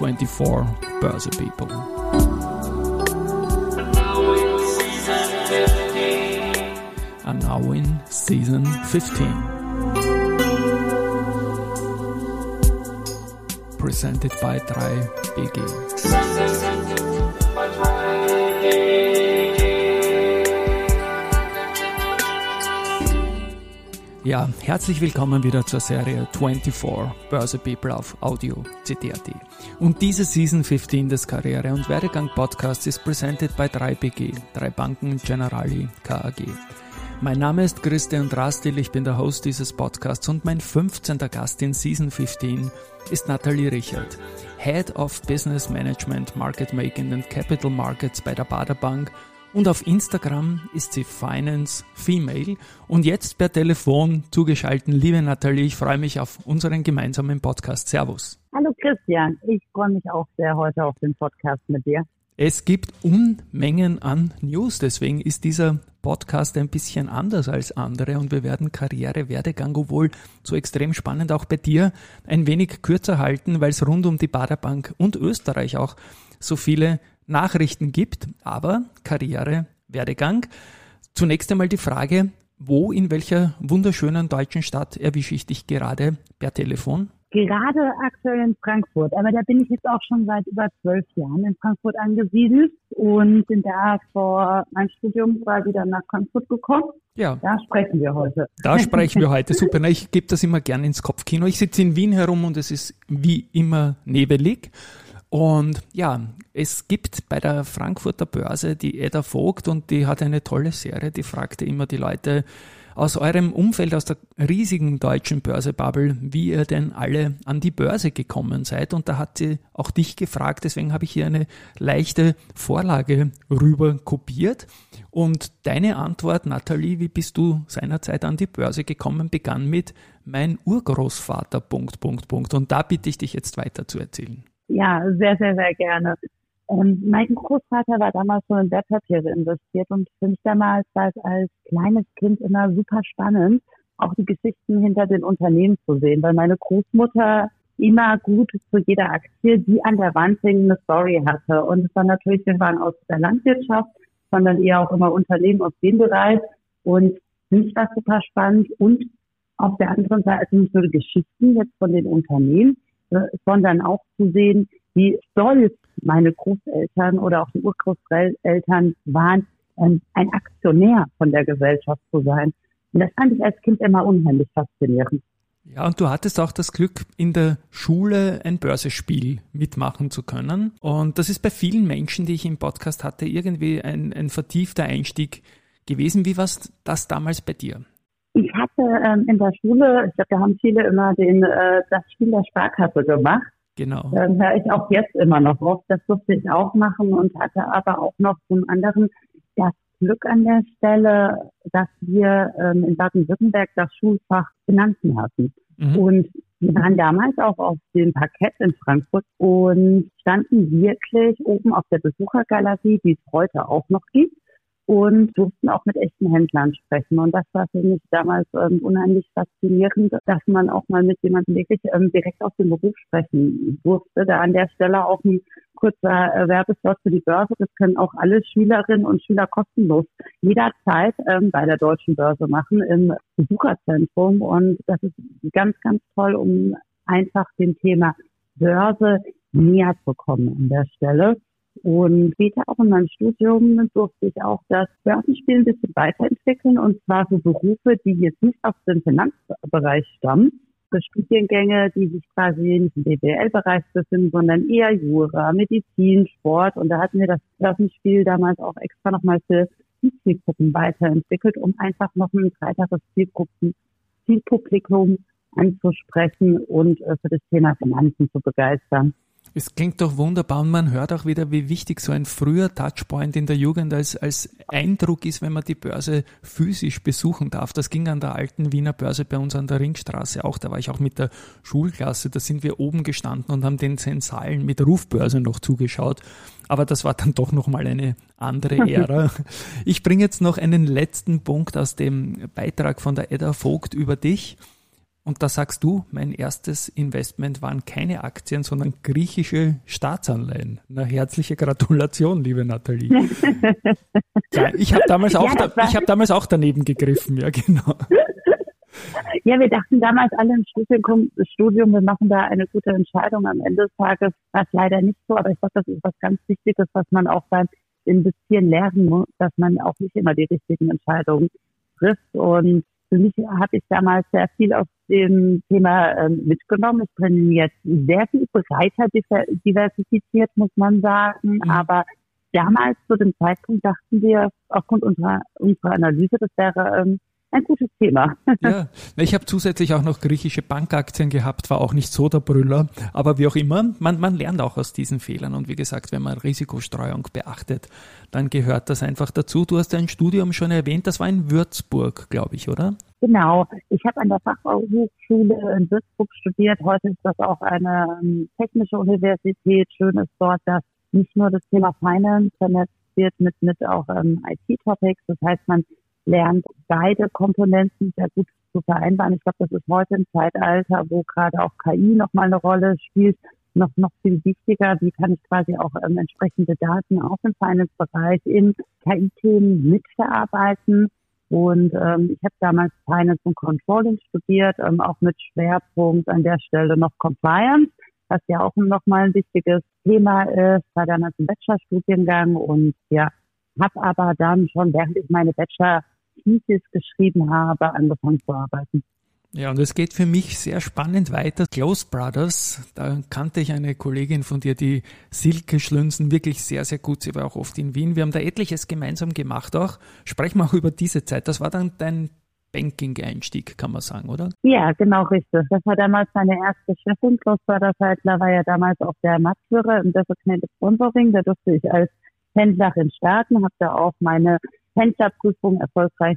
24 Börse People. And now in Season 15. Presented by 3BG. Ja, herzlich willkommen wieder zur Serie 24 Börse People auf Audio CD.at. Und diese Season 15 des Karriere- und Werdegang-Podcasts ist presented by 3BG, 3 Banken Generali KAG. Mein Name ist Christian Drastil, ich bin der Host dieses Podcasts und mein 15. Gast in Season 15 ist Nathalie Richert, Head of Business Management, Market Making and Capital Markets bei der Baader Bank. Und auf Instagram ist sie Finance Female und jetzt per Telefon zugeschaltet. Liebe Nathalie, ich freue mich auf unseren gemeinsamen Podcast. Servus. Hallo Christian, ich freue mich auch sehr heute auf den Podcast mit dir. Es gibt Unmengen an News, deswegen ist dieser Podcast ein bisschen anders als andere und wir werden Karriere, Werdegang, obwohl so extrem spannend auch bei dir, ein wenig kürzer halten, weil es rund um die Baader Bank und Österreich auch so viele Nachrichten gibt, aber Karriere, Werdegang. Zunächst einmal die Frage, wo, in welcher wunderschönen deutschen Stadt erwische ich dich gerade per Telefon? Gerade aktuell in Frankfurt, aber da bin ich jetzt auch schon seit über 12 Jahren in Frankfurt angesiedelt und bin da vor meinem Studium quasi dann nach Frankfurt gekommen. Ja. Da sprechen wir heute. Super. Na, ich gebe das immer gerne ins Kopfkino. Ich sitze in Wien herum und es ist wie immer nebelig. Und ja, es gibt bei der Frankfurter Börse die Edda Vogt und die hat eine tolle Serie, die fragte immer die Leute aus eurem Umfeld, aus der riesigen deutschen Börsebubble, wie ihr denn alle an die Börse gekommen seid. Und da hat sie auch dich gefragt, deswegen habe ich hier eine leichte Vorlage rüber kopiert. Und deine Antwort, Nathalie, wie bist du seinerzeit an die Börse gekommen, begann mit mein Urgroßvater, ... Und da bitte ich dich jetzt weiter zu erzählen. Ja, sehr, sehr, sehr gerne. Mein Großvater war damals schon in Wertpapiere investiert und für mich damals war es als kleines Kind immer super spannend, auch die Geschichten hinter den Unternehmen zu sehen, weil meine Großmutter immer gut zu jeder Aktie, die an der Wand hing, eine Story hatte. Und es war natürlich, wir waren aus der Landwirtschaft, sondern eher auch immer Unternehmen aus dem Bereich. Und für mich war es super spannend und auf der anderen Seite also nicht nur die Geschichten jetzt von den Unternehmen, sondern auch zu sehen, wie stolz meine Großeltern oder auch die Urgroßeltern waren, ein Aktionär von der Gesellschaft zu sein. Und das fand ich als Kind immer unheimlich faszinierend. Ja, und du hattest auch das Glück, in der Schule ein Börsespiel mitmachen zu können. Und das ist bei vielen Menschen, die ich im Podcast hatte, irgendwie ein vertiefter Einstieg gewesen. Wie war das damals bei dir? Ich hatte in der Schule, ich glaube, da haben viele immer das Spiel der Sparkasse gemacht. Genau. Höre ich auch jetzt immer noch oft. Das durfte ich auch machen und hatte aber auch noch zum anderen das Glück an der Stelle, dass wir in Baden-Württemberg das Schulfach Finanzen hatten. Mhm. Und wir waren damals auch auf dem Parkett in Frankfurt und standen wirklich oben auf der Besuchergalerie, die es heute auch noch gibt. Und durften auch mit echten Händlern sprechen. Und das war für mich damals unheimlich faszinierend, dass man auch mal mit jemandem wirklich direkt aus dem Beruf sprechen durfte. Da an der Stelle auch ein kurzer Werbespot für die Börse. Das können auch alle Schülerinnen und Schüler kostenlos jederzeit bei der Deutschen Börse machen im Besucherzentrum. Und das ist ganz, ganz toll, um einfach dem Thema Börse näher zu kommen an der Stelle. Und später auch in meinem Studium durfte ich auch das Börsenspiel ein bisschen weiterentwickeln und zwar für Berufe, die jetzt nicht aus dem Finanzbereich stammen, für Studiengänge, die sich quasi nicht im BWL-Bereich befinden, sondern eher Jura, Medizin, Sport. Und da hatten wir das Börsenspiel damals auch extra nochmal für die Zielgruppen weiterentwickelt, um einfach noch ein breiteres Zielpublikum anzusprechen und für das Thema Finanzen zu begeistern. Es klingt doch wunderbar und man hört auch wieder, wie wichtig so ein früher Touchpoint in der Jugend als Eindruck ist, wenn man die Börse physisch besuchen darf. Das ging an der alten Wiener Börse bei uns an der Ringstraße auch. Da war ich auch mit der Schulklasse, da sind wir oben gestanden und haben den Sensalen mit Rufbörse noch zugeschaut. Aber das war dann doch nochmal eine andere Ära. Ich bringe jetzt noch einen letzten Punkt aus dem Beitrag von der Edda Vogt über dich. Und da sagst du, mein erstes Investment waren keine Aktien, sondern griechische Staatsanleihen. Na, herzliche Gratulation, liebe Nathalie. Ja, ich habe damals, hab damals auch daneben gegriffen, ja genau. Ja, wir dachten damals alle im Studium, wir machen da eine gute Entscheidung. Am Ende des Tages war es leider nicht so, aber ich glaube, das ist was ganz Wichtiges, was man auch beim Investieren lernen muss, dass man auch nicht immer die richtigen Entscheidungen trifft. Und für mich habe ich damals sehr viel aus dem Thema mitgenommen. Ich bin jetzt sehr viel breiter diversifiziert, muss man sagen. Aber damals zu dem Zeitpunkt dachten wir aufgrund unserer Analyse, das wäre ein gutes Thema. Ja, ich habe zusätzlich auch noch griechische Bankaktien gehabt, war auch nicht so der Brüller, aber wie auch immer, man lernt auch aus diesen Fehlern und wie gesagt, wenn man Risikostreuung beachtet, dann gehört das einfach dazu. Du hast dein Studium schon erwähnt, das war in Würzburg, glaube ich, oder? Genau, ich habe an der Fachhochschule in Würzburg studiert, heute ist das auch eine technische Universität. Schön ist dort, dass nicht nur das Thema Finance vernetzt wird mit auch IT-Topics, das heißt, man lernt beide Komponenten sehr gut zu vereinbaren. Ich glaube, das ist heute im Zeitalter, wo gerade auch KI nochmal eine Rolle spielt, noch viel wichtiger. Wie kann ich quasi auch entsprechende Daten auch im Finance-Bereich in KI-Themen mitverarbeiten? Und ich habe damals Finance und Controlling studiert, auch mit Schwerpunkt an der Stelle noch Compliance, was ja auch nochmal ein wichtiges Thema ist. War damals ein Bachelorstudiengang und ja, habe aber dann schon, während ich meine Bachelor-Thesis geschrieben habe, angefangen zu arbeiten. Ja, und es geht für mich sehr spannend weiter. Close Brothers, da kannte ich eine Kollegin von dir, die Silke Schlünzen, wirklich sehr, sehr gut. Sie war auch oft in Wien. Wir haben da etliches gemeinsam gemacht auch. Sprechen wir auch über diese Zeit. Das war dann dein Banking-Einstieg, kann man sagen, oder? Ja, genau, richtig. Das war damals meine erste Chefin. Close Brothers Heidler war ja damals auch der Marktführer im Designated Sponsoring. Da durfte ich als Händlerin starten, habe da auch meine Händlerprüfung erfolgreich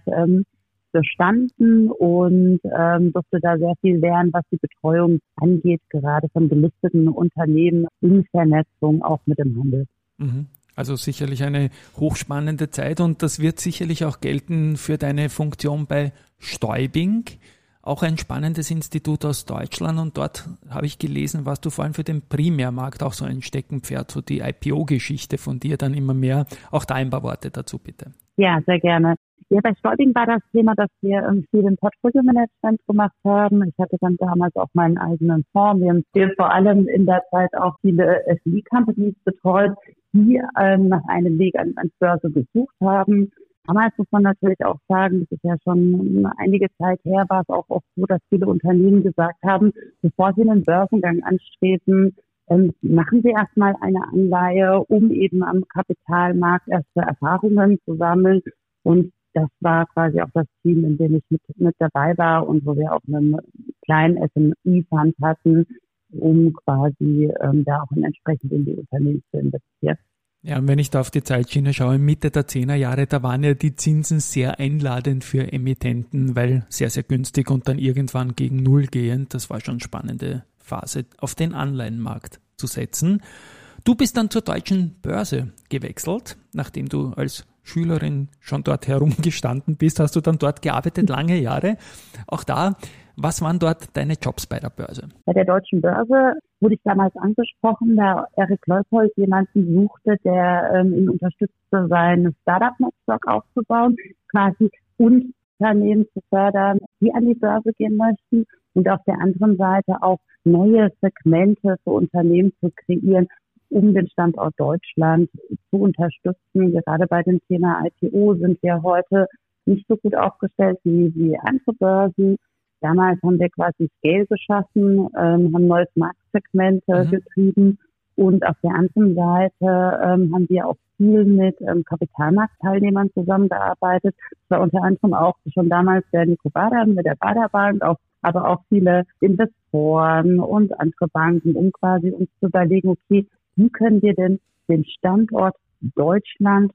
bestanden und durfte da sehr viel lernen, was die Betreuung angeht, gerade von gelisteten Unternehmen in Vernetzung auch mit dem Handel. Also sicherlich eine hochspannende Zeit und das wird sicherlich auch gelten für deine Funktion bei Stäubing. Auch ein spannendes Institut aus Deutschland und dort habe ich gelesen, warst du vor allem für den Primärmarkt auch so ein Steckenpferd, so die IPO-Geschichte von dir dann immer mehr. Auch da ein paar Worte dazu bitte. Ja, sehr gerne. Ja, bei Stäubing war das Thema, dass wir viel im Portfolio-Management gemacht haben. Ich hatte dann damals auch meinen eigenen Fonds. Wir haben vor allem in der Zeit auch viele SME-Companies betreut, die nach einem Weg ans Börse gesucht haben. Damals muss man natürlich auch sagen, das ist ja schon einige Zeit her, war es auch oft so, dass viele Unternehmen gesagt haben, bevor sie einen Börsengang anstreben, machen Sie erstmal eine Anleihe, um eben am Kapitalmarkt erste Erfahrungen zu sammeln. Und das war quasi auch das Team, in dem ich mit dabei war und wo wir auch einen kleinen SME-Fund hatten, um quasi da auch entsprechend in die Unternehmen zu investieren. Ja, und wenn ich da auf die Zeitschiene schaue, Mitte der 10er Jahre, da waren ja die Zinsen sehr einladend für Emittenten, weil sehr, sehr günstig und dann irgendwann gegen Null gehend. Das war schon eine spannende Phase, auf den Anleihenmarkt zu setzen. Du bist dann zur Deutschen Börse gewechselt, nachdem du als Schülerin schon dort herumgestanden bist, hast du dann dort gearbeitet, lange Jahre. Auch da, was waren dort deine Jobs bei der Börse? Bei der Deutschen Börse wurde ich damals angesprochen, da Erik Leupold jemanden suchte, der ihn unterstützte, sein Startup-Netzwerk aufzubauen, quasi Unternehmen zu fördern, die an die Börse gehen möchten und auf der anderen Seite auch neue Segmente für Unternehmen zu kreieren, um den Standort Deutschland zu unterstützen. Gerade bei dem Thema IPO sind wir heute nicht so gut aufgestellt wie andere Börsen. Damals haben wir quasi Scale geschaffen, haben neues Marktsegment getrieben und auf der anderen Seite haben wir auch viel mit Kapitalmarktteilnehmern zusammengearbeitet. Das war unter anderem auch schon damals der Nico Bader mit der Bader Bank, aber auch viele Investoren und andere Banken, um quasi uns zu überlegen, okay, wie können wir denn den Standort Deutschland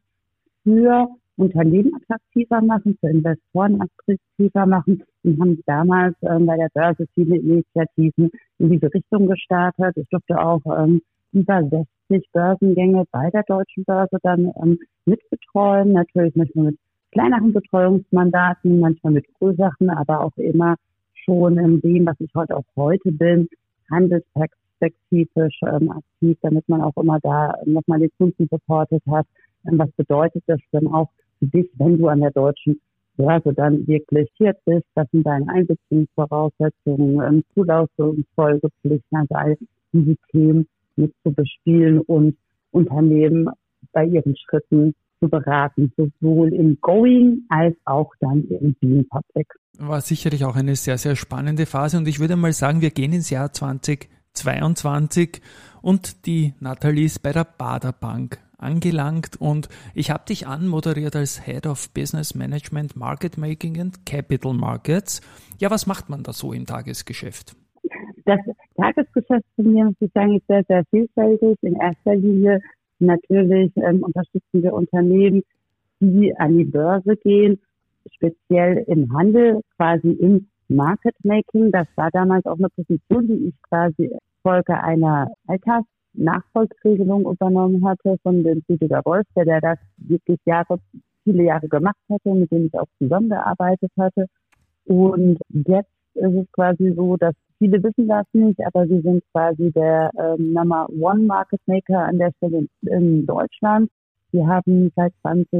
für Unternehmen attraktiver machen, für Investoren attraktiver machen und haben damals bei der Börse viele Initiativen in diese Richtung gestartet. Ich durfte auch über 60 Börsengänge bei der Deutschen Börse dann mitbetreuen, natürlich manchmal mit kleineren Betreuungsmandaten, manchmal mit größeren, aber auch immer schon in dem, was ich heute bin, handelsperspektivisch aktiv, damit man auch immer da nochmal den Kunden supportet hat. Was bedeutet das denn auch für dich, wenn du an der deutschen Börse dann wirklich hier bist? Was sind deine Einbeziehungsvoraussetzungen, Zulassungsfolgepflicht, also all diese Themen mit zu bespielen und Unternehmen bei ihren Schritten zu beraten, sowohl im Going als auch dann im Being Public. War sicherlich auch eine sehr, sehr spannende Phase und ich würde mal sagen, wir gehen ins Jahr 2022 und die Nathalie ist bei der Baader Bank angelangt und ich habe dich anmoderiert als Head of Business Management, Market Making and Capital Markets. Ja, was macht man da so im Tagesgeschäft? Das Tagesgeschäft von mir, muss ich sagen, ist sehr, sehr vielfältig. In erster Linie natürlich unterstützen wir Unternehmen, die an die Börse gehen, speziell im Handel, quasi im Market Making. Das war damals auch eine Position, die ich quasi Folge einer Altersnachfolgeregelung übernommen hatte von dem Rüdiger Wolf, der das wirklich viele Jahre gemacht hatte, mit dem ich auch zusammengearbeitet hatte. Und jetzt ist es quasi so, dass viele wissen das nicht, aber wir sind quasi der Number One Market Maker an der Stelle in Deutschland. Wir haben seit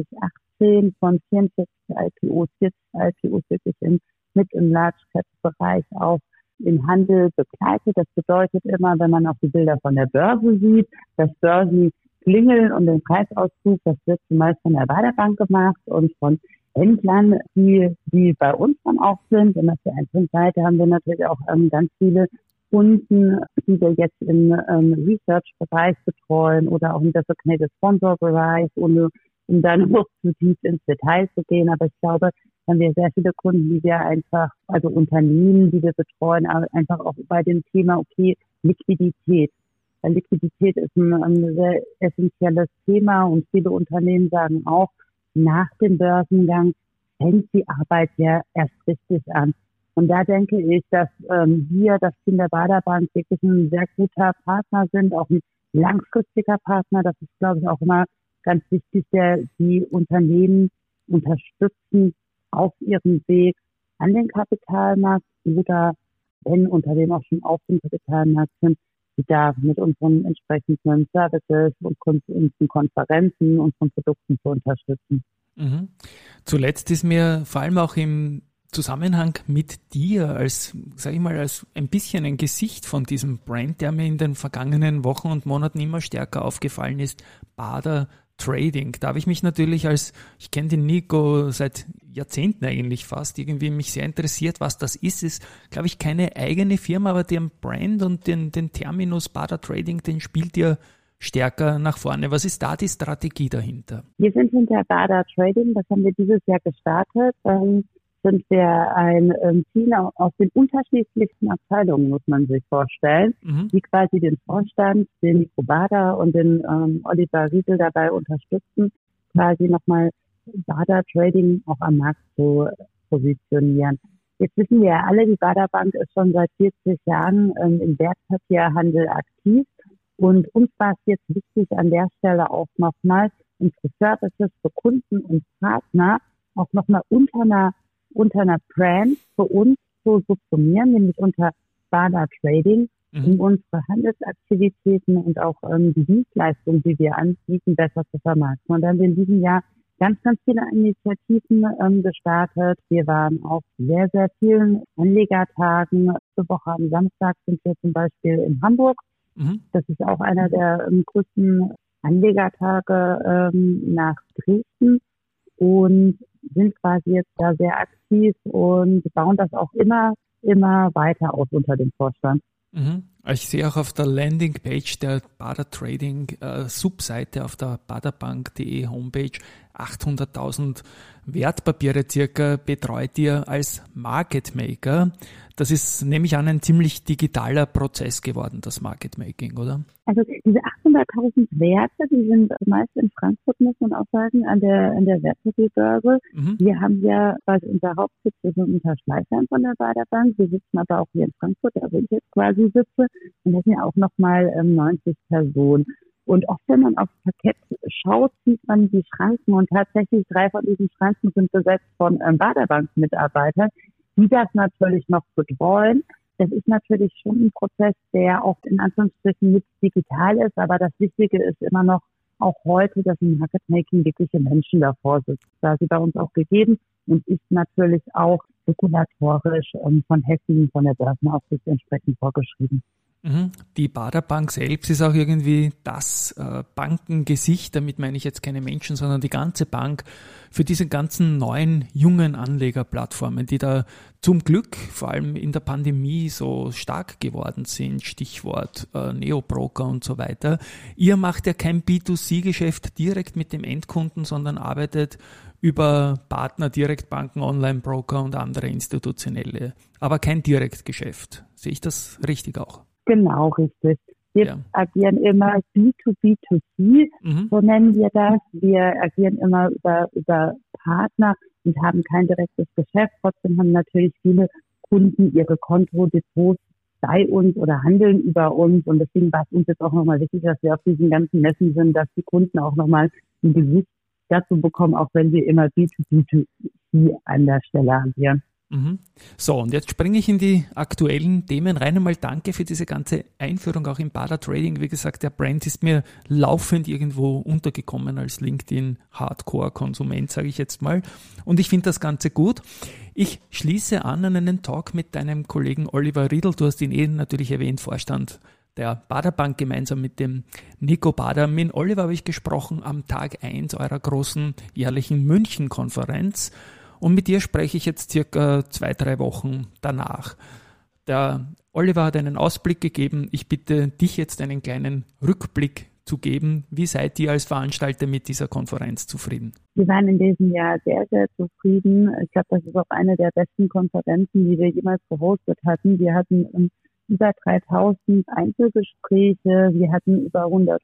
2018 von 44 IPOs, 40 IPOs wirklich im Large Cap Bereich auch im Handel begleitet. Das bedeutet immer, wenn man auch die Bilder von der Börse sieht, das Börsen klingeln und den Preisauszug, das wird zumeist von der Baader Bank gemacht und von Händlern, die bei uns dann auch sind. Und auf der anderen Seite haben wir natürlich auch ganz viele Kunden, die wir jetzt im Research-Bereich betreuen oder auch im Designated Sponsor-Bereich, um dann hoch zu tief ins Detail zu gehen. Aber ich glaube, haben wir sehr viele Kunden, die wir einfach, also Unternehmen, die wir betreuen, aber einfach auch bei dem Thema, okay, Liquidität. Weil Liquidität ist ein sehr essentielles Thema und viele Unternehmen sagen auch, nach dem Börsengang fängt die Arbeit ja erst richtig an. Und da denke ich, dass wir, das Team der Baader Bank, wirklich ein sehr guter Partner sind, auch ein langfristiger Partner. Das ist, glaube ich, auch immer ganz wichtig, die Unternehmen unterstützen auf ihrem Weg an den Kapitalmarkt oder wenn Unternehmen auch schon auf dem Kapitalmarkt sind, die da mit unseren entsprechenden Services und unseren Konferenzen, unseren Produkten zu unterstützen. Mhm. Zuletzt ist mir vor allem auch im Zusammenhang mit dir als, sage ich mal, als ein bisschen ein Gesicht von diesem Brand, der mir in den vergangenen Wochen und Monaten immer stärker aufgefallen ist, Baader Trading. Da habe ich mich natürlich ich kenne den Nico seit Jahrzehnten eigentlich fast, irgendwie mich sehr interessiert, was das ist. Ist, glaube ich, keine eigene Firma, aber den Brand und den Terminus Baader Trading, den spielt ihr stärker nach vorne. Was ist da die Strategie dahinter? Wir sind hinter Baader Trading, das haben wir dieses Jahr gestartet. Sind wir ein Team aus den unterschiedlichsten Abteilungen, muss man sich vorstellen, die quasi den Vorstand, den Nico Baader und den Oliver Riedel dabei unterstützen, quasi nochmal Baader Trading auch am Markt zu positionieren. Jetzt wissen wir ja alle, die Baader Bank ist schon seit 40 Jahren im Wertpapierhandel aktiv und uns war es jetzt wichtig, an der Stelle auch nochmal unsere Services für Kunden und Partner auch nochmal unter einer Brand für uns zu subsumieren, nämlich unter Baader Trading, um unsere Handelsaktivitäten und auch die Dienstleistungen, die wir anbieten, besser zu vermarkten. Und dann haben wir in diesem Jahr ganz, ganz viele Initiativen gestartet. Wir waren auf sehr, sehr vielen Anlegertagen. Diese Woche am Samstag sind wir zum Beispiel in Hamburg. Das ist auch einer der größten Anlegertage nach Dresden. Und sind quasi jetzt da sehr aktiv und bauen das auch immer weiter aus unter dem Vorstand. Ich sehe auch auf der Landingpage der Baader Trading Subseite auf der baderbank.de Homepage 800.000 Wertpapiere circa betreut ihr als Market Maker. Das ist, nehme ich an, ein ziemlich digitaler Prozess geworden, das Market Making, oder? Also diese 800.000 Werte, die sind meist in Frankfurt, muss man auch sagen, an der Wertpapierbörse. Wir haben ja, weil unser Hauptsitz ist in Unterschleißheim von der Baader Bank. Wir sitzen aber auch hier in Frankfurt, da wo ich jetzt quasi sitze. Und das sind ja auch nochmal 90 Personen. Und oft, wenn man aufs Parkett schaut, sieht man die Schranken und tatsächlich 3 von diesen Schranken sind besetzt von Baader Bank-Mitarbeitern, die das natürlich noch betreuen. Das ist natürlich schon ein Prozess, der auch in Anführungsstrichen mit digital ist, aber das Wichtige ist immer noch auch heute, dass im Market-Making wirkliche Menschen davor sitzen. Da ist sie bei uns auch gegeben und ist natürlich auch regulatorisch von Hessen, von der Börsenaufsicht entsprechend vorgeschrieben. Die Baader Bank selbst ist auch irgendwie das Bankengesicht, damit meine ich jetzt keine Menschen, sondern die ganze Bank für diese ganzen neuen, jungen Anlegerplattformen, die da zum Glück vor allem in der Pandemie so stark geworden sind, Stichwort Neobroker und so weiter. Ihr macht ja kein B2C-Geschäft direkt mit dem Endkunden, sondern arbeitet über Partner, Direktbanken, Online-Broker und andere institutionelle, aber kein Direktgeschäft. Sehe ich das richtig auch? Genau, richtig. Wir agieren immer B2B2C, so nennen wir das. Wir agieren immer über Partner und haben kein direktes Geschäft. Trotzdem haben natürlich viele Kunden ihre Kontodepots bei uns oder handeln über uns. Und deswegen war es uns jetzt auch nochmal wichtig, dass wir auf diesen ganzen Messen sind, dass die Kunden auch nochmal ein Gesicht dazu bekommen, auch wenn wir immer B2B2C an der Stelle agieren. So, und jetzt springe ich in die aktuellen Themen rein. Einmal danke für diese ganze Einführung auch im Baader Trading. Wie gesagt, der Brand ist mir laufend irgendwo untergekommen als LinkedIn-Hardcore-Konsument, sage ich jetzt mal. Und ich finde das Ganze gut. Ich schließe an einen Talk mit deinem Kollegen Oliver Riedl. Du hast ihn natürlich erwähnt, Vorstand der Baader Bank gemeinsam mit dem Nico Baader. Mit Oliver habe ich gesprochen am Tag 1 eurer großen jährlichen München-Konferenz. Und mit dir spreche ich jetzt circa 2-3 Wochen danach. Der Oliver hat einen Ausblick gegeben. Ich bitte dich jetzt einen kleinen Rückblick zu geben. Wie seid ihr als Veranstalter mit dieser Konferenz zufrieden? Wir waren in diesem Jahr sehr, sehr zufrieden. Ich glaube, das ist auch eine der besten Konferenzen, die wir jemals gehostet hatten. Wir hatten über 3000 Einzelgespräche. Wir hatten über 100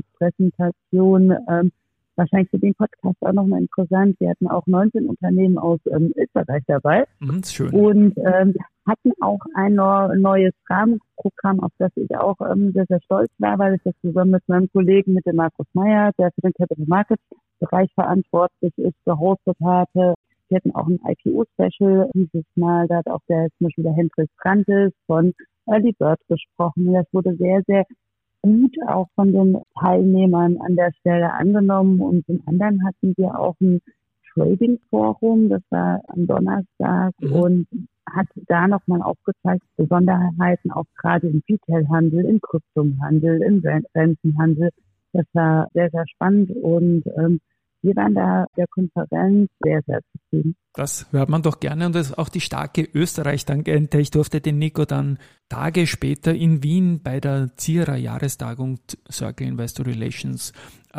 Forumspräsentationen. Wahrscheinlich für den Podcast auch nochmal interessant. Wir hatten auch 19 Unternehmen aus Österreich dabei. Das ist schön. Und hatten auch ein neues Rahmenprogramm, auf das ich auch sehr, sehr stolz war, weil ich das zusammen mit meinem Kollegen, mit dem Markus Meyer, der für den Capital Markets Bereich verantwortlich ist, gehostet hatte. Wir hatten auch ein IPO-Special dieses Mal. Da hat auch zum Beispiel der Hendrik Brandes von Early Bird gesprochen. Das wurde sehr, sehr gut auch von den Teilnehmern an der Stelle angenommen. Und zum anderen hatten wir auch ein Trading-Forum, das war am Donnerstag und hat da nochmal aufgezeigt, Besonderheiten auch gerade im Retail-Handel, im Kryptohandel, im Rentenhandel. Das war sehr, sehr spannend und wir waren da der Konferenz sehr, sehr zufrieden. Das hört man doch gerne und das ist auch die starke Österreich-Tangente. Ich durfte den Nico dann Tage später in Wien bei der ZIRA Jahrestagung Circle Investor Relations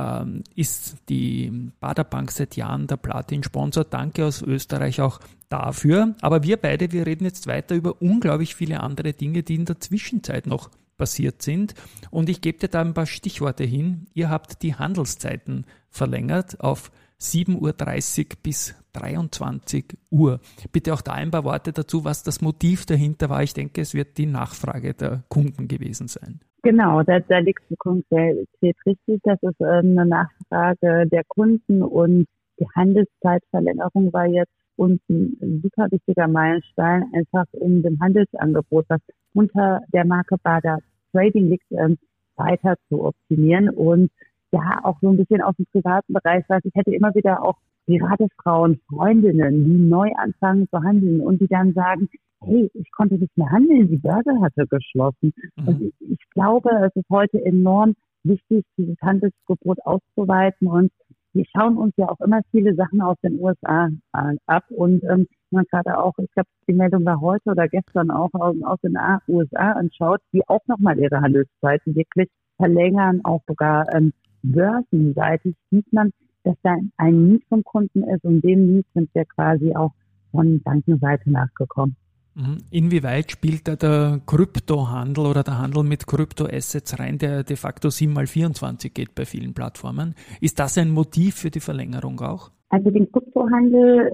ist die Baader Bank seit Jahren der Platin-Sponsor. Danke aus Österreich auch dafür. Aber wir reden jetzt weiter über unglaublich viele andere Dinge, die in der Zwischenzeit noch passiert sind. Und ich gebe dir da ein paar Stichworte hin. Ihr habt die Handelszeiten verlängert auf 7.30 Uhr bis 23 Uhr. Bitte auch da ein paar Worte dazu, was das Motiv dahinter war. Ich denke, es wird die Nachfrage der Kunden gewesen sein. Genau, da liegt der Kunde richtig. Das ist eine Nachfrage der Kunden und die Handelszeitverlängerung war jetzt uns ein super wichtiger Meilenstein, einfach um dem Handelsangebot, das unter der Marke Baader Trading liegt, weiter zu optimieren und ja, auch so ein bisschen aus dem privaten Bereich, weil ich hätte immer wieder auch gerade Frauen, Freundinnen, die neu anfangen zu handeln und die dann sagen, hey, ich konnte nicht mehr handeln, die Börse hatte geschlossen. Und ich glaube, es ist heute enorm wichtig, dieses Handelsgebot auszuweiten und wir schauen uns ja auch immer viele Sachen aus den USA ab und man gerade auch, ich glaube, die Meldung war heute oder gestern auch aus den USA anschaut, die auch nochmal ihre Handelszeiten wirklich verlängern, auch sogar börsenseitig sieht man, dass da ein Need vom Kunden ist und dem Need sind wir quasi auch von Bankenseite nachgekommen. Inwieweit spielt da der Kryptohandel oder der Handel mit Kryptoassets rein, der de facto 7x24 geht bei vielen Plattformen? Ist das ein Motiv für die Verlängerung auch? Also den Kryptohandel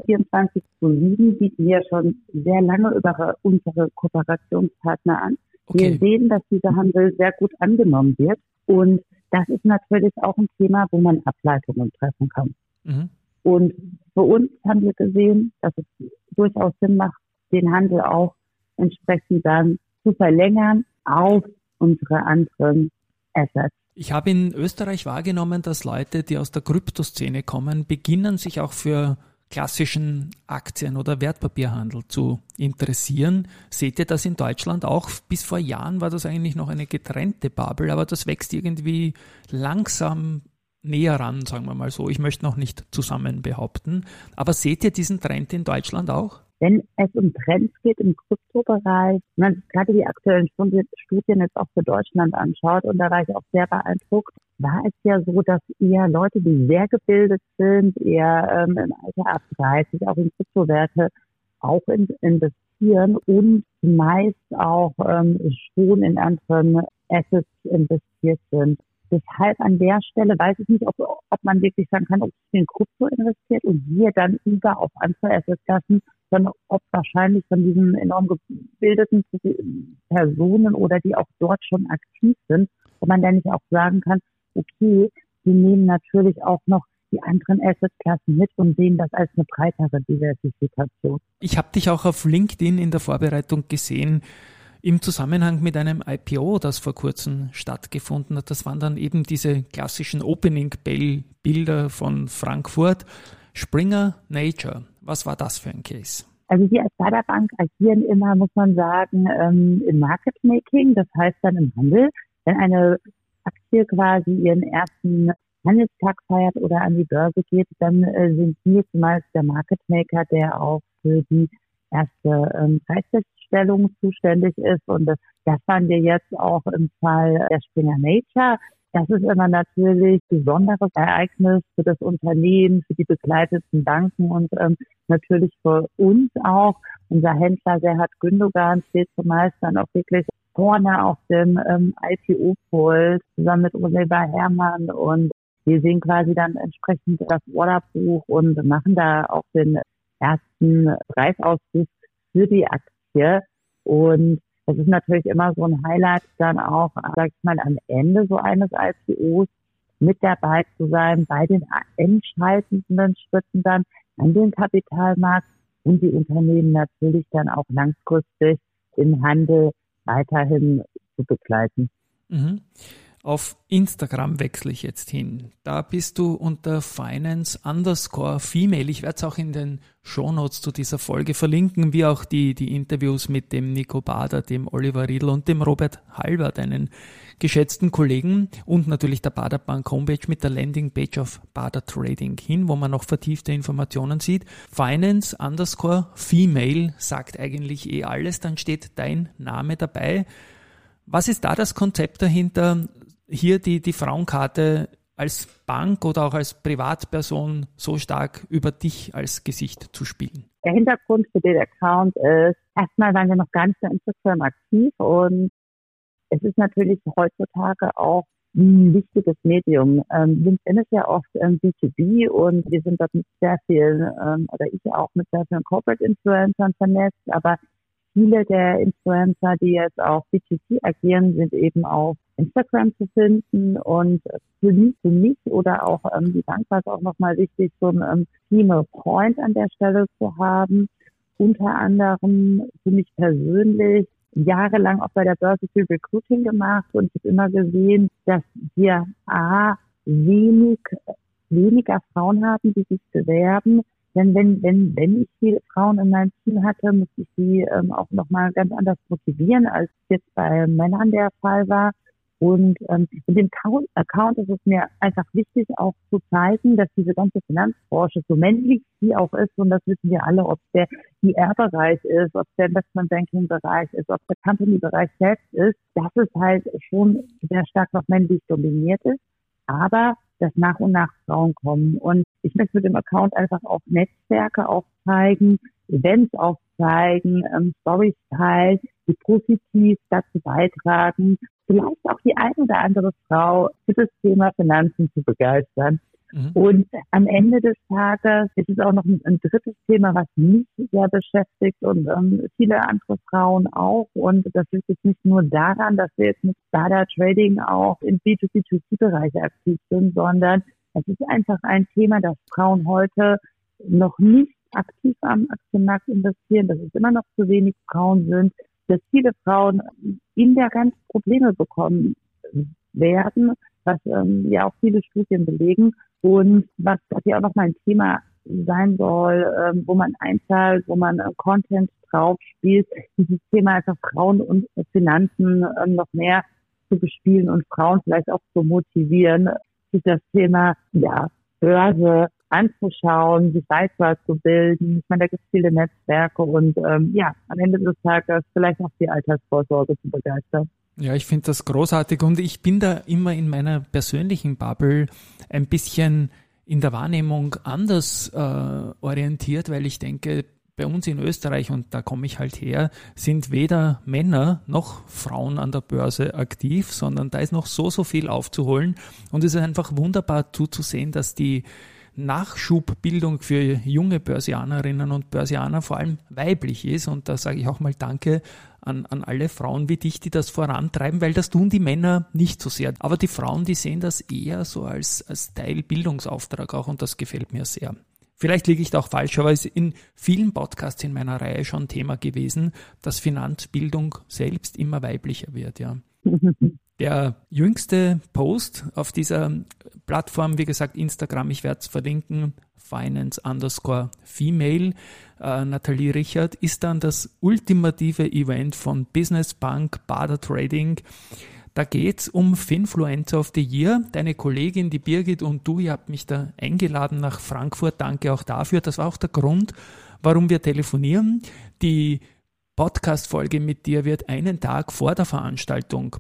24/7 bieten wir schon sehr lange über unsere Kooperationspartner an. Okay. Wir sehen, dass dieser Handel sehr gut angenommen wird und das ist natürlich auch ein Thema, wo man Ableitungen treffen kann. Und für uns haben wir gesehen, dass es durchaus Sinn macht, den Handel auch entsprechend dann zu verlängern auf unsere anderen Assets. Ich habe in Österreich wahrgenommen, dass Leute, die aus der Kryptoszene kommen, beginnen sich auch für klassischen Aktien- oder Wertpapierhandel zu interessieren. Seht ihr das in Deutschland auch? Bis vor Jahren war das eigentlich noch eine getrennte Bubble, aber das wächst irgendwie langsam näher ran, sagen wir mal so. Ich möchte noch nicht zusammen behaupten. Aber seht ihr diesen Trend in Deutschland auch? Wenn es um Trends geht im Kryptobereich, wenn man sich gerade die aktuellen Studien jetzt auch für Deutschland anschaut, und da war ich auch sehr beeindruckt, war es ja so, dass eher Leute, die sehr gebildet sind, eher im Alter ab 30 auch in Kryptowerte auch investieren und meist auch schon in anderen Assets investiert sind. Deshalb an der Stelle weiß ich nicht, ob man wirklich sagen kann, ob es in Krypto investiert und wir dann über auf andere Assetklassen, sondern ob wahrscheinlich von diesen enorm gebildeten Personen oder die auch dort schon aktiv sind, ob man dann nicht auch sagen kann, okay, die nehmen natürlich auch noch die anderen Assetklassen mit und sehen das als eine breitere Diversifikation. Ich habe dich auch auf LinkedIn in der Vorbereitung gesehen, im Zusammenhang mit einem IPO, das vor kurzem stattgefunden hat. Das waren dann eben diese klassischen Opening-Bell-Bilder von Frankfurt. Springer Nature, was war das für ein Case? Also wir als Baderbank agieren immer, muss man sagen, im Market Making, das heißt dann im Handel. Wenn eine Aktie quasi ihren ersten Handelstag feiert oder an die Börse geht, dann sind wir zumeist der Market Maker, der auch für die erste Preisfeststellung zuständig ist. Und das waren wir jetzt auch im Fall der Springer Nature. Das ist immer natürlich ein besonderes Ereignis für das Unternehmen, für die begleiteten Banken und natürlich für uns auch. Unser Händler Serhat Gündogan steht zumeist dann auch wirklich vorne auf dem IPO-Pult zusammen mit Oliver Herrmann, und wir sehen quasi dann entsprechend das Orderbuch und machen da auch den ersten Preisausruf für die Aktie. Und das ist natürlich immer so ein Highlight, dann auch, sag ich mal, am Ende so eines IPOs mit dabei zu sein, bei den entscheidenden Schritten dann an den Kapitalmarkt und die Unternehmen natürlich dann auch langfristig im Handel weiterhin zu begleiten. Mhm. Auf Instagram wechsle ich jetzt hin. Da bist du unter Finance_Female. Ich werde es auch in den Shownotes zu dieser Folge verlinken, wie auch die Interviews mit dem Nico Bader, dem Oliver Riedl und dem Robert Halber, deinen geschätzten Kollegen, und natürlich der Bader Bank Homepage mit der Landingpage auf Bader Trading hin, wo man noch vertiefte Informationen sieht. Finance_Female sagt eigentlich alles, dann steht dein Name dabei. Was ist da das Konzept dahinter, hier die Frauenkarte als Bank oder auch als Privatperson so stark über dich als Gesicht zu spielen? Der Hintergrund für den Account ist, erstmal waren wir noch gar nicht so Instagram aktiv, und es ist natürlich heutzutage auch ein wichtiges Medium. LinkedIn ist ja oft B2B, und wir sind dort mit sehr vielen, oder ich auch mit sehr vielen Corporate Influencern vernetzt, aber viele der Influencer, die jetzt auch B2C agieren, sind eben auf Instagram zu finden, und für mich oder auch die Bank war es auch nochmal wichtig, so ein Female Point an der Stelle zu haben. Unter anderem für mich persönlich jahrelang auch bei der Börse viel Recruiting gemacht, und ich habe immer gesehen, dass wir weniger Frauen haben, die sich bewerben. Denn wenn ich viele Frauen in meinem Team hatte, musste ich sie auch nochmal ganz anders motivieren, als jetzt bei Männern der Fall war. Und mit dem Account ist es mir einfach wichtig, auch zu zeigen, dass diese ganze Finanzbranche, so männlich sie auch ist, und das wissen wir alle, ob der IR-Bereich ist, ob der Investment-Banking-Bereich ist, ob der Company-Bereich selbst ist, dass es halt schon sehr stark noch männlich dominiert ist, aber dass nach und nach Frauen kommen. Und ich möchte mit dem Account einfach auch Netzwerke aufzeigen, Events aufzeigen, Storys teilen, die positiv dazu beitragen, vielleicht auch die eine oder andere Frau für das Thema Finanzen zu begeistern. Mhm. Und am Ende des Tages ist es auch noch ein drittes Thema, was mich sehr beschäftigt und viele andere Frauen auch. Und das liegt jetzt nicht nur daran, dass wir jetzt mit Bader Trading auch im B2B2C-Bereich aktiv sind, sondern es ist einfach ein Thema, das Frauen heute noch nicht aktiv am Aktienmarkt investieren, dass es immer noch zu wenig Frauen sind, dass viele Frauen in der ganzen Probleme bekommen werden, was ja auch viele Studien belegen und was ja auch nochmal ein Thema sein soll, wo man einzahlt, wo man Content drauf spielt, dieses Thema einfach Frauen und Finanzen noch mehr zu bespielen und Frauen vielleicht auch zu motivieren, sich das Thema Börse anzuschauen, sich weiterzubilden. Ich meine, da gibt es viele Netzwerke und am Ende des Tages vielleicht auch die Altersvorsorge zu begeistern. Ja, ich finde das großartig und ich bin da immer in meiner persönlichen Bubble ein bisschen in der Wahrnehmung anders orientiert, weil ich denke, bei uns in Österreich, und da komme ich halt her, sind weder Männer noch Frauen an der Börse aktiv, sondern da ist noch so viel aufzuholen und es ist einfach wunderbar zuzusehen, dass die Nachschubbildung für junge Börsianerinnen und Börsianer vor allem weiblich ist und da sage ich auch mal Danke an alle Frauen wie dich, die das vorantreiben, weil das tun die Männer nicht so sehr. Aber die Frauen, die sehen das eher so als Teil Bildungsauftrag auch und das gefällt mir sehr. Vielleicht liege ich da auch falsch, aber es ist in vielen Podcasts in meiner Reihe schon Thema gewesen, dass Finanzbildung selbst immer weiblicher wird, ja. Der jüngste Post auf dieser Plattform, wie gesagt, Instagram, ich werde es verlinken, finance_female, Nathalie Richard, ist dann das ultimative Event von Business Bank Bader Trading. Da geht's um Finfluencer of the Year. Deine Kollegin, die Birgit und du, ihr habt mich da eingeladen nach Frankfurt. Danke auch dafür. Das war auch der Grund, warum wir telefonieren. Die Podcast-Folge mit dir wird einen Tag vor der Veranstaltung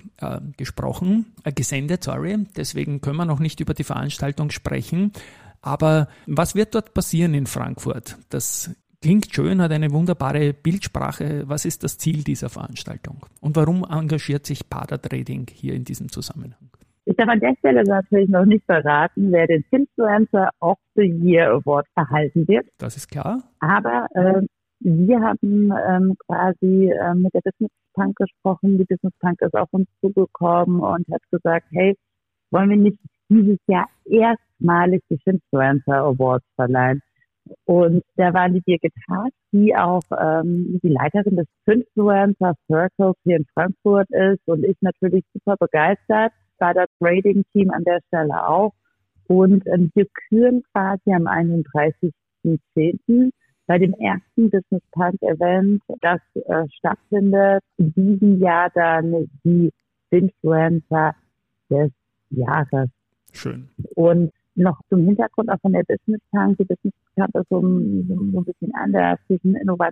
gesendet. Deswegen können wir noch nicht über die Veranstaltung sprechen. Aber was wird dort passieren in Frankfurt? Das klingt schön, hat eine wunderbare Bildsprache. Was ist das Ziel dieser Veranstaltung? Und warum engagiert sich Bader Trading hier in diesem Zusammenhang? Ich darf an der Stelle natürlich noch nicht verraten, wer den Finfluencer of the Year Award erhalten wird. Das ist klar. Aber wir haben quasi mit der Business Punk gesprochen. Die Business Punk ist auf uns zugekommen und hat gesagt, hey, wollen wir nicht dieses Jahr erstmalig die Finfluencer Awards verleihen? Und da war die Birgit Haas, die auch die Leiterin des Finfluencer Circles hier in Frankfurt ist und ich natürlich super begeistert. War das Trading-Team an der Stelle auch. Und wir küren quasi am 31.10. bei dem ersten Business Punk Event, das stattfindet, in diesem Jahr dann die Finfluencer des Jahres. Schön. Und noch zum Hintergrund auch von der Business Punk. Die Business Punk ist so ein bisschen anders, zwischen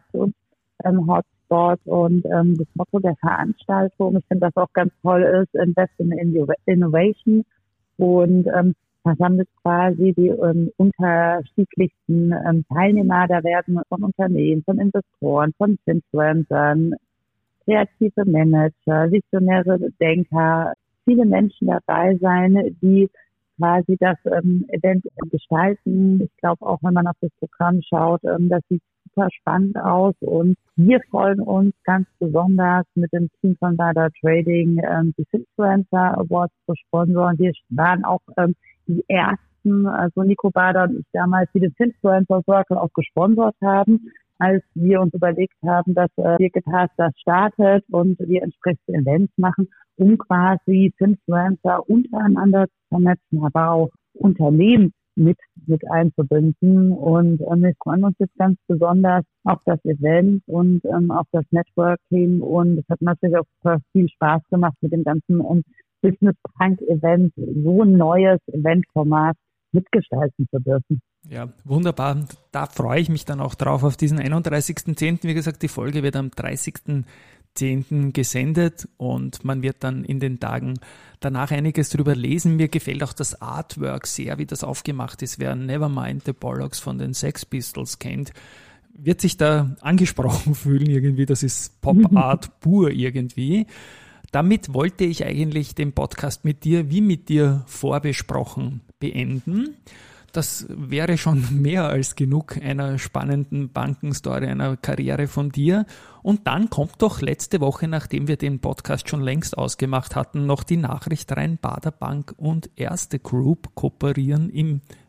Innovations-Hotspot und das Motto der Veranstaltung. Ich finde, das auch ganz toll ist, Invest in Innovation. Und versammelt quasi die unterschiedlichsten Teilnehmer. Da werden von Unternehmen, von Investoren, von Influencern, kreative Manager, visionäre Denker, viele Menschen dabei sein, die quasi das Event gestalten. Ich glaube auch, wenn man auf das Programm schaut, das sieht super spannend aus und wir freuen uns ganz besonders mit dem Team von Bader Trading die Finfluencer Awards zu sponsoren. Wir waren auch die ersten, also Nico Bader und ich damals, die den Finfluencer Circle auch gesponsert haben, als wir uns überlegt haben, dass Birgit Haas das startet und wir entsprechende Events machen, um quasi Finfluencer untereinander zu vernetzen, aber auch Unternehmen mit einzubinden. Und wir freuen uns jetzt ganz besonders auf das Event und auf das Networking. Und es hat natürlich auch viel Spaß gemacht mit dem ganzen Business Punk Event, so ein neues Eventformat mitgestalten zu dürfen. Ja, wunderbar. Da freue ich mich dann auch drauf auf diesen 31.10. Wie gesagt, die Folge wird am 30.10. gesendet und man wird dann in den Tagen danach einiges drüber lesen. Mir gefällt auch das Artwork sehr, wie das aufgemacht ist. Wer Nevermind the Bollocks von den Sex Pistols kennt, wird sich da angesprochen fühlen irgendwie. Das ist Pop-Art pur irgendwie. Damit wollte ich eigentlich den Podcast mit dir, wie mit dir vorbesprochen, beenden. Das wäre schon mehr als genug einer spannenden Bankenstory, einer Karriere von dir. Und dann kommt doch letzte Woche, nachdem wir den Podcast schon längst ausgemacht hatten, noch die Nachricht rein, Bader Bank und Erste Group kooperieren im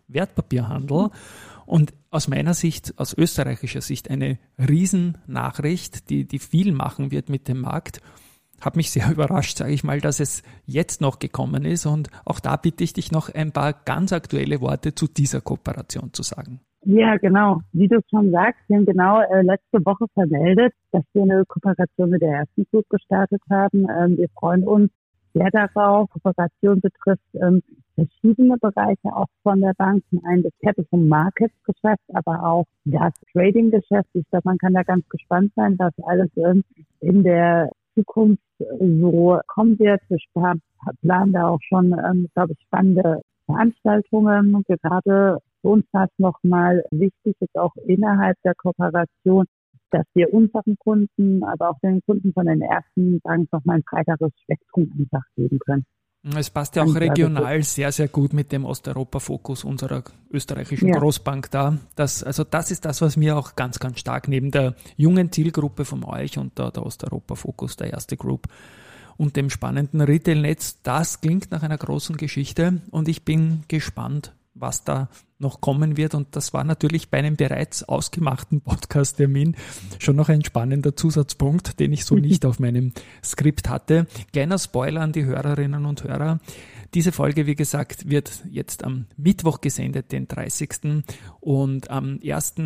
Wertpapierhandel. Und aus meiner Sicht, aus österreichischer Sicht, eine Riesennachricht, die viel machen wird mit dem Markt. Hat mich sehr überrascht, sage ich mal, dass es jetzt noch gekommen ist. Und auch da bitte ich dich noch ein paar ganz aktuelle Worte zu dieser Kooperation zu sagen. Ja, genau. Wie du schon sagst, wir haben letzte Woche vermeldet, dass wir eine Kooperation mit der ersten Group gestartet haben. Wir freuen uns sehr darauf. Kooperation betrifft verschiedene Bereiche auch von der Bank. Zum einen das Capital Markets Geschäft, aber auch das Trading Geschäft. Ich glaube, man kann da ganz gespannt sein, was alles in der Zukunft so kommen wird. Wir planen da auch schon, glaube ich, spannende Veranstaltungen. Gerade für uns war es nochmal wichtig, jetzt auch innerhalb der Kooperation, dass wir unseren Kunden, aber auch den Kunden von den ersten Banken nochmal ein breiteres Spektrum einfach geben können. Es passt ja auch regional sehr, sehr gut mit dem Osteuropa-Fokus unserer österreichischen Großbank da. Das ist das, was mir auch ganz, ganz stark neben der jungen Zielgruppe von euch und der Osteuropa-Fokus, der erste Group und dem spannenden Retail-Netz, das klingt nach einer großen Geschichte und ich bin gespannt, was da noch kommen wird. Und das war natürlich bei einem bereits ausgemachten Podcast-Termin schon noch ein spannender Zusatzpunkt, den ich so nicht auf meinem Skript hatte. Kleiner Spoiler an die Hörerinnen und Hörer. Diese Folge, wie gesagt, wird jetzt am Mittwoch gesendet, den 30. Und am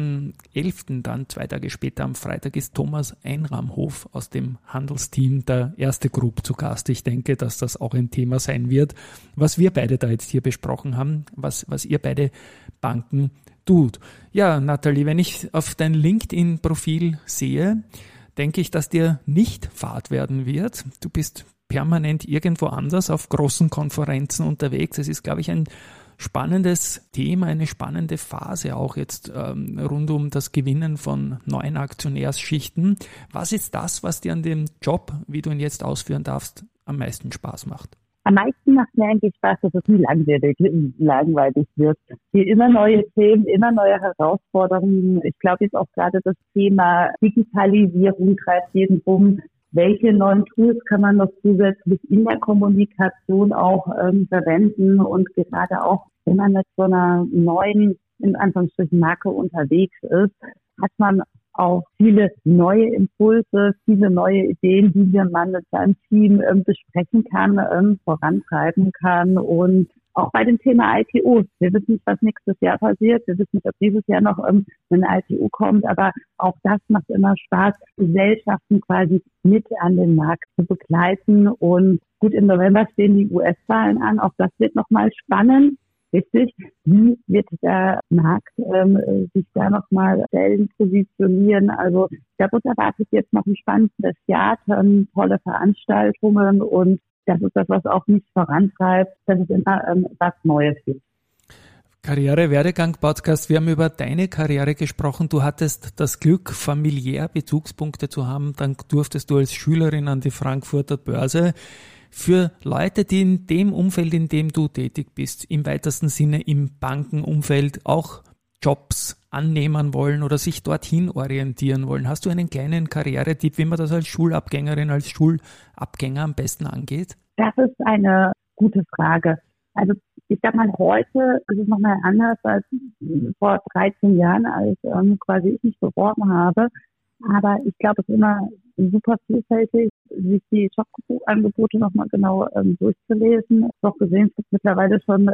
1.11. dann 2 Tage später am Freitag ist Thomas Einramhof aus dem Handelsteam der erste Group zu Gast. Ich denke, dass das auch ein Thema sein wird, was wir beide da jetzt hier besprochen haben, was ihr beide Banken tut. Ja, Nathalie, wenn ich auf dein LinkedIn-Profil sehe, denke ich, dass dir nicht fad werden wird. Du bist permanent irgendwo anders auf großen Konferenzen unterwegs. Es ist, glaube ich, ein spannendes Thema, eine spannende Phase auch jetzt rund um das Gewinnen von neuen Aktionärsschichten. Was ist das, was dir an dem Job, wie du ihn jetzt ausführen darfst, am meisten Spaß macht? Am meisten macht mir eigentlich Spaß, dass es nie langweilig wird. Hier immer neue Themen, immer neue Herausforderungen. Ich glaube jetzt auch gerade das Thema Digitalisierung treibt jeden rum. Welche neuen Tools kann man noch zusätzlich in der Kommunikation auch verwenden? Und gerade auch, wenn man mit so einer neuen, in Anführungsstrichen, Marke unterwegs ist, hat man auch viele neue Impulse, viele neue Ideen, die man mit seinem Team besprechen kann, vorantreiben kann. Und auch bei dem Thema IPO. Wir wissen nicht, was nächstes Jahr passiert. Wir wissen nicht, ob dieses Jahr noch ein IPO kommt. Aber auch das macht immer Spaß, Gesellschaften quasi mit an den Markt zu begleiten. Und gut, im November stehen die US-Wahlen an. Auch das wird nochmal spannend. Richtig. Wie wird der Markt sich da nochmal stellen, positionieren? Also ich glaube, uns erwartet jetzt noch ein spannendes Jahr, tolle Veranstaltungen und das ist das, was auch mich vorantreibt, dass es immer was Neues gibt. Karriere-Werdegang-Podcast. Wir haben über deine Karriere gesprochen. Du hattest das Glück, familiär Bezugspunkte zu haben. Dann durftest du als Schülerin an die Frankfurter Börse. Für Leute, die in dem Umfeld, in dem du tätig bist, im weitesten Sinne im Bankenumfeld auch Jobs annehmen wollen oder sich dorthin orientieren wollen, hast du einen kleinen Karrieretipp, wie man das als Schulabgängerin, als Schulabgänger am besten angeht? Das ist eine gute Frage. Also ich sag mal, heute ist es nochmal anders als vor 13 Jahren, als quasi ich mich beworben habe. Aber ich glaube, es ist immer super vielfältig, sich die Jobangebote nochmal genau durchzulesen. Ich habe auch gesehen, es gibt mittlerweile schon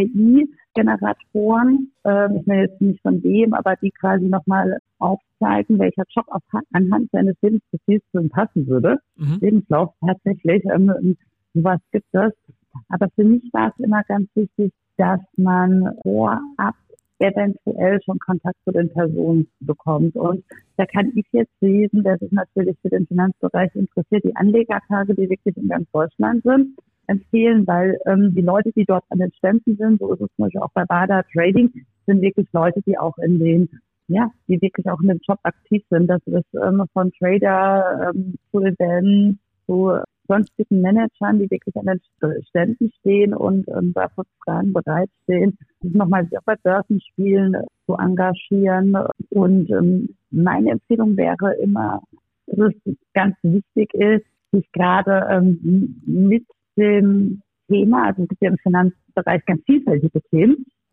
KI-Generatoren. Ich meine jetzt nicht von dem, aber die quasi nochmal aufzeigen, welcher Job anhand seines Lebensprofils zu ihm passen würde. Lebenslauf tatsächlich, sowas gibt es. Aber für mich war es immer ganz wichtig, dass man vorab eventuell schon Kontakt zu den Personen bekommt. Und da kann ich jetzt lesen, dass es natürlich für den Finanzbereich interessiert, die Anlegertage, die wirklich in ganz Deutschland sind, empfehlen, weil die Leute, die dort an den Ständen sind, so ist es zum Beispiel auch bei Bada Trading, sind wirklich Leute, die auch die wirklich auch in dem Job aktiv sind. Das ist von Trader zu Events, zu sonstigen Managern, die wirklich an den Ständen stehen und da für Fragen bereitstehen, sich nochmal bei Börsenspielen zu engagieren. Und meine Empfehlung wäre immer, dass es ganz wichtig ist, sich gerade mit dem Thema, also es gibt ja im Finanzbereich ganz vielfältige Themen,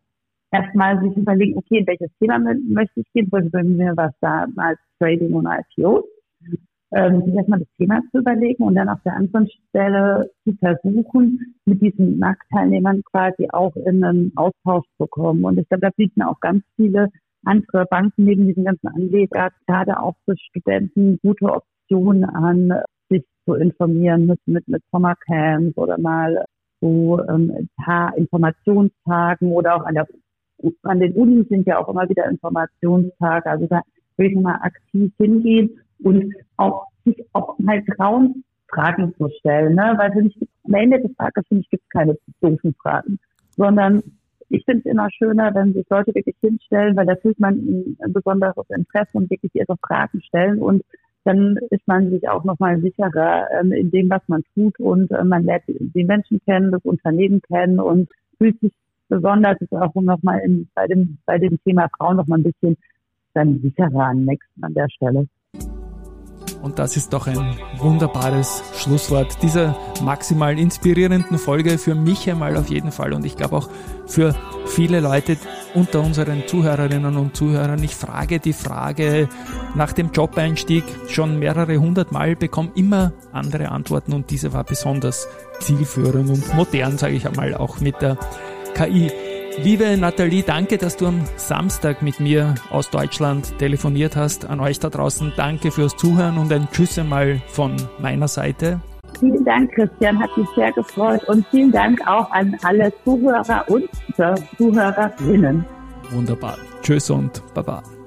erstmal sich überlegen, okay, in welches Thema möchte ich gehen, weil bei mir war es damals Trading und IPO, sich erstmal das Thema zu überlegen und dann auf der anderen Stelle zu versuchen, mit diesen Marktteilnehmern quasi auch in einen Austausch zu kommen. Und ich glaube, da bieten auch ganz viele andere Banken neben diesen ganzen Anlegern, gerade auch für Studenten, gute Optionen an, sich zu informieren mit Sommercamps oder mal so ein paar Informationstagen oder auch an den Unis sind ja auch immer wieder Informationstage. Also da will ich mal aktiv hingehen und auch sich auch mal trauen, Fragen zu stellen, ne? Weil am Ende des Tages, finde ich, gibt es keine doofen Fragen, sondern ich finde es immer schöner, wenn sich Leute wirklich hinstellen, weil da fühlt man ein besonderes Interesse und wirklich ihre Fragen stellen und dann ist man sich auch nochmal sicherer in dem, was man tut und man lernt die Menschen kennen, das Unternehmen kennen und fühlt sich besonders auch nochmal bei dem Thema Frauen nochmal ein bisschen dann sicherer an der Stelle. Und das ist doch ein wunderbares Schlusswort dieser maximal inspirierenden Folge für mich einmal auf jeden Fall und ich glaube auch für viele Leute unter unseren Zuhörerinnen und Zuhörern. Ich frage die Frage nach dem Job-Einstieg schon mehrere 100 Mal, bekomme immer andere Antworten und diese war besonders zielführend und modern, sage ich einmal, auch mit der KI. Liebe Nathalie, danke, dass du am Samstag mit mir aus Deutschland telefoniert hast. An euch da draußen danke fürs Zuhören und ein Tschüss einmal von meiner Seite. Vielen Dank, Christian, hat mich sehr gefreut und vielen Dank auch an alle Zuhörer und Zuhörerinnen. Wunderbar. Tschüss und Baba.